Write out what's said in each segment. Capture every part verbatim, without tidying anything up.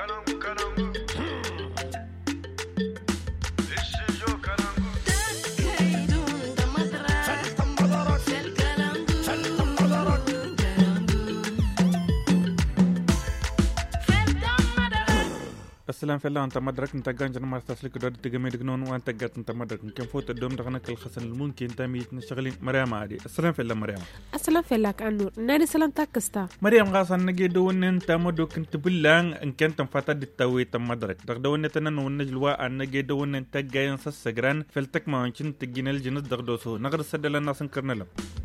السلام في الله أنت مدرك أنت جانجنا ما استسلك دود تجمع دجنون وأنت جات أنت مدرك كم فوت الدوم دغنك الخسن الممكن تامي نشغلين مريم عادي السلام في الله مريم السلام في الله كأنور نادي سلام تاكستا مريم غاصن نجي دون أنت مدوك أنت بلان إن كنت مفتد التوي تم مدرك دغدون تنن ونجلوا أن نجي دون أنت جاين سسجران فلتك ما أنشن تجين الجنس دغدوسو نقدر سدل الناس نكرنا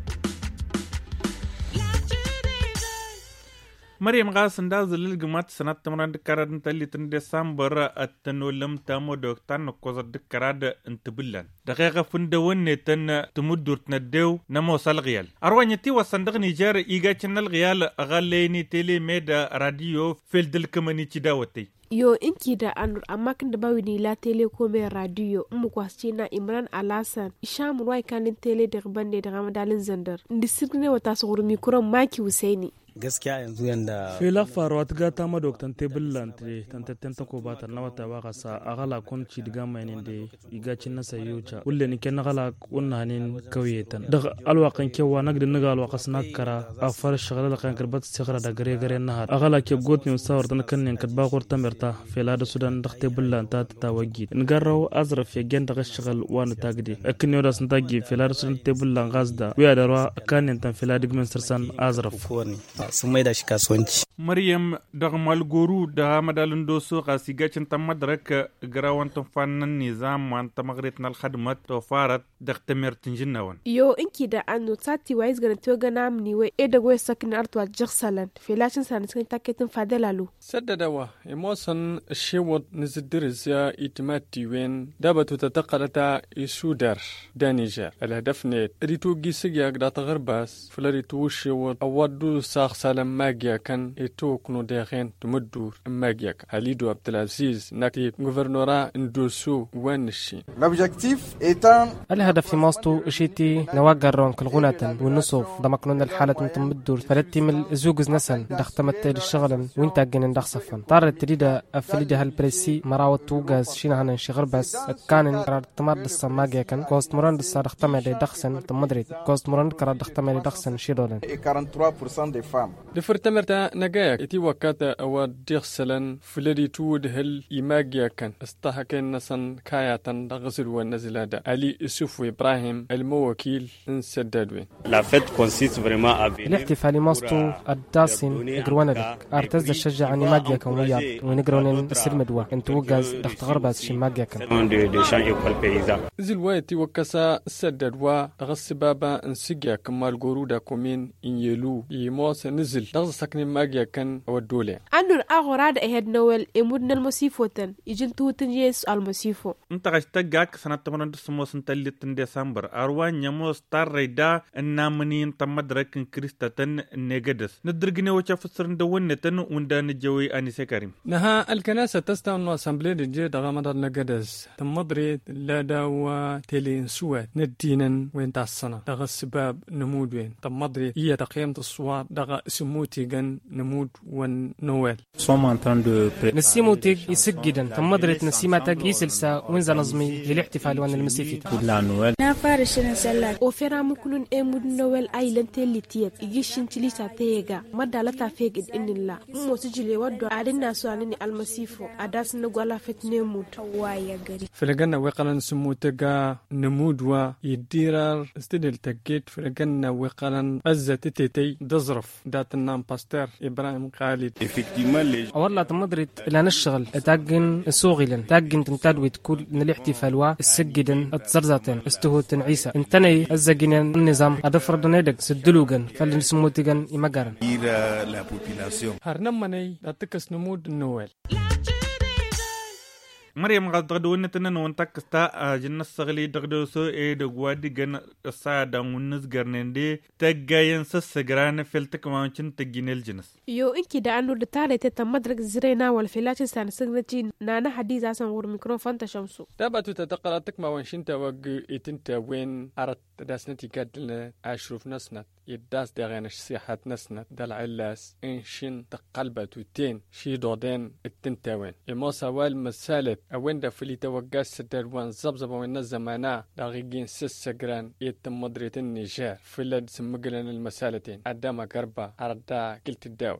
مريم غاسن داز للجماعة سنة تمرن دكارد نتالي تن ديسمبر التنولم تامو دوكتان نقوز الدكارد انتبلان دقيقة فندون نتن تمدور تندو نمو سالغيال أروانيتي وصندق نيجار إيجا چنن الغيال أغاليني تيلي ميدا راديو فيل دلكماني چداوتي yo inki da anur amma kan da bawi ni la tele ko me radio mu kwasci na Imran Alasan Isham Ruwai kanin tele da bande da Ramadalin Zandar ndi sirne wata suguru mikron Maki Husaini gaskiya yanzu yanda fela faruwa ta gata ma doktan tebullan te tantatten ta ko bata na wata ba kasa agala kon ci diga mai ne de igacin na sayuca ulle ni ken gala kunna hanin kauye tan daga alwaqan kewa nagdi naga alwaqa snakara afar shagala kan karbat sigra da gare gare na agala ke got ni sawar tan kan ne kadba qorta merta fela da sudan daga tebullan ta ta wagi ngaraw azraf ya gen daga shagal wana tagdi akin yoda sun tagi fela da sudan tebullan gazda wiya da ra kan ne tan fela digmen sirsan azraf sun mai da shi kasuwanci. Maryam daga Malgoru da madalin doso ga sigacin ta madaraka garawan fannin nizam wan ta magret nal khadmat to farat da tamertin jinnawan. Yo inki da anno tati wais gana to gana amni we e da goy sakin artwa jigsalan filacin san cikin taketin fadelalu. Saddadawa emosan shewot nizdiris ya itimati wen dabatu tataqarata isudar da Niger. الهدف نت ريتو جيسيا قد تغرباس فلريتو شewot awadu sa سلام ماجيا كان يتوكنو داخين تمدور ماجيا هاليدو عبد العزيز نكتب غوفرنورا ندوسو وانشي l'objectif étant الهدف ماستو شيتي نواجرون كالغنة والنصوف ضمكنون الحالة من تمدور فلتي من زوجز نسن دختمت الشغل وانت جن دخصفن طارت تريدا افليدا هالبريسي مراوت توجز شينا هنا شغل بس كان قرار تمر دس ماجيا كان كوست مران دس دختمه دخسن تمدريد كوست مران قرار دختمه دخسن شيرولن quarante-trois pour cent des femmes لفرتمرتا نجاك إتي وكاتا أو ديغسلن فلدي تود هل إيماجيا كان استحكين نسن كاياتن دغسل ونزلادا علي يوسف إبراهيم الموكيل انسدادوين. La fête consiste vraiment à venir. الاحتفال ماستو الداسين إجرواندك أرتز الشجع عن إيماجيا كان وياب ونجرونين السلمدوا انتو جاز دخت غرباس شيماجيا كان. زلواتي وكاسا سدادوا دغس بابا انسجيا كمال جرودا كومين إنيلو يموس نزل دغس سكن ماجيا كان ودولة. أنور أغراد إهد نوال إمودنا المسيفوتن يجن توتن يس المسيفو. أنت غشتجاك سنة تمرن دسموس نتالي تن ديسمبر أروان يموس تاريدا النامنين تمدرك كريستاتن نجدس ندرجنا وشافسر ندون نتن وندان الجوي أنيس كريم. نها الكنيسة تستعمل أسامبلية الجيل دغامد النجدس تمدري لا دوا تلين سوات ندينا وين تاسنا دغس باب نمود وين تمدري هي تقييم الصوار دغ سموتي جن نمود ونوال. نسيموتي يسجدا تمدرت نسيمتك يسلسا وينزا نظمي للاحتفال وان المسيفي لا نوال نافارش نسلا وفرا مكنون امود نوال ايلان تليتيت يجيشن تليتا تيغا مدالتا فيق ان الله مو سجلي ودو ادنا سوانني المسيفو اداس نغولا فتنمود وايا غري فلغنا وقلن سموتغا نمود و يديرار استدل تجيت فلغنا وقلن ازتتي دزرف دات النام باستر إبراهيم خالد. والله تمدرت إلى نشغل تاجن سوغيلن تاجن تنتدوي تقول إن الاحتفال وا السجدن التزرزاتن استهوتن عيسى انتني الزجنين النظام أدفر دنيدك سدلوجن فلنسموتجن يمجرن. هرنمني أتكس نمود النوال. مريم غدغد ونتنا ونتكستا جنة سغلي دغدو سو اي دغوادي جن سادا ونس غرنندي تجاين سسغران فلتك مانشن تجين الجنس يو انكي دا انو دتالي تتمدرك زرينا والفلاتش سان سغنتي نانا حديث اسان ور ميكروفون تشمسو تابعتو تتقرا تكما وانشنتا وق اتنتا وين ارت داسنتي كادلنا اشرف نسنت يداس دغينش سيحات نسنت دل علاس انشن تقلبت وتين شي دودين التنتاوين الموسى والمسالت اوين دا فلي توقاس سدروان زبزب وين الزمانا داغيجين سسجران يتم مدريت النيجر فلاد سمقلن المسالتين عداما قربا عردا قلت الداو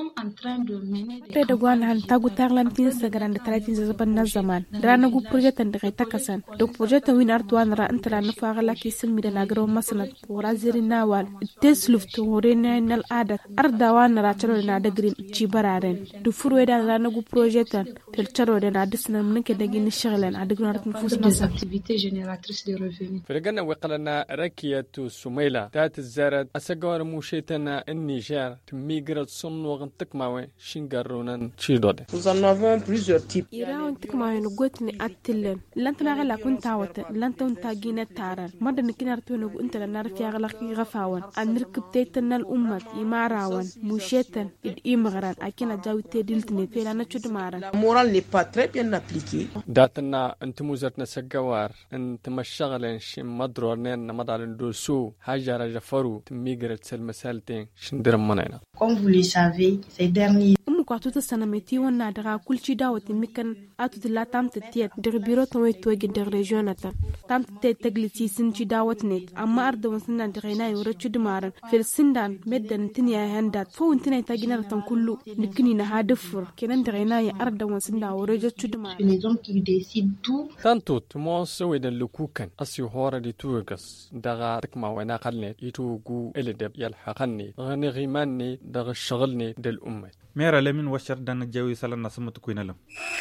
تدغوان هان تاغو تاغلان تين سجران دتلاتين زبن الزمان درانا غو بروجيت اندغي تاكسان دو بروجيت وين اردوان را انت لا نفاغلا كي سلمي دناغرو مسند ورازير ناوال تسلف تورينا ان العاده اردوان را تشلو نادغرين جيبرارين دو فرو دا رانا غو بروجيت تلتشرو دنا دسنا منك دغين شغلان ادغنا رت نفوس des activités génératrices de revenus. فرقنا وقلنا ركية سميلة تات الزارد أسجار موشيتنا النيجر تميجرت صن وغنتك ماوي شنجرونا تشيدود. Nous en avons plusieurs types. إيران تكماين قوتني أتلن لن تلاقي لكون تاوت لن تنتاجين التارن مرة نكنا رتونو أنت لنعرف يا غلقي غفاون أن نركب تيتنا الأمة يماراون موشيتن الإمغران أكينا جاوي تدلتني في لنا شد مارن. La morale n'est pas très bien appliquée. داتنا أنت موزرتنا سجوار أنت مشغلين شيء مدرورنين مدارن دوسو حجر جفرو تميجرت سلمسالتين شندرم منينا. Comme vous le savez, ces derniers أم قاتوت السنة ميتي ونادرا كل شيء داوت مكان أتوت لا تام تتيت دربيرو توي توجد درجونتا تام تتيت تجلسي سنتي داوت نت أما أرد ونسنا درينا يورتشو دمارن في السندان مدن تنيا هندات فو انتنا يتاجنا رتم كله نكني نهادفر كنا درينا يأرد ونسنا ورجتشو دمارن. تانتو تموس ويدن لكوكن أسيو هورا دي توغس دغا تكما وينا قلنت يتوغو إلدب يلحقني غني غيماني دغا الشغلني دل أمي ميرا لمن وشر دان جاوي سالنا سمت كوينا لم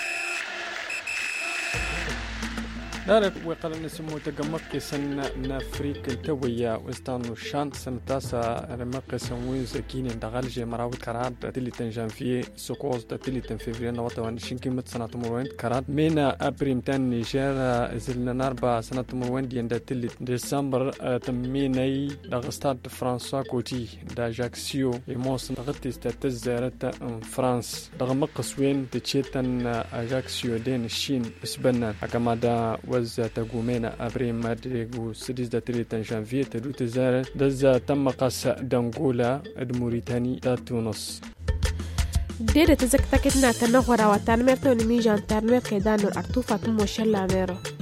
دارك وقال نسمو تجمق سن نافريك التوية وستانو شان سن تاسا رمق سنوين سكين دغالجي مراود كراد تلي تنجان في سقوز تلي تنفيفري نوطا وانشين كيمة سنة مروين كراد مينا أبريم تان نيجير زلنا ناربا سنة مروين ديان دا تلي ديسمبر تميني دغستاد فرانسوا كوتي دا جاكسيو يموس نغتي ستاتزارتا فرانس دغمق سوين تشيتن جاكسيو دين الشين اسبنا أكما دا وز تقومينا أبريم مادريغو سديس دا تريتان جانفيه تدو تزار دزا تم قاس دانغولا الموريتاني دا تونس ديدا تزكتكتنا تنغورا وتنمرتو نميجان تنمر كيدانو الأرتوفة موشلا ميرو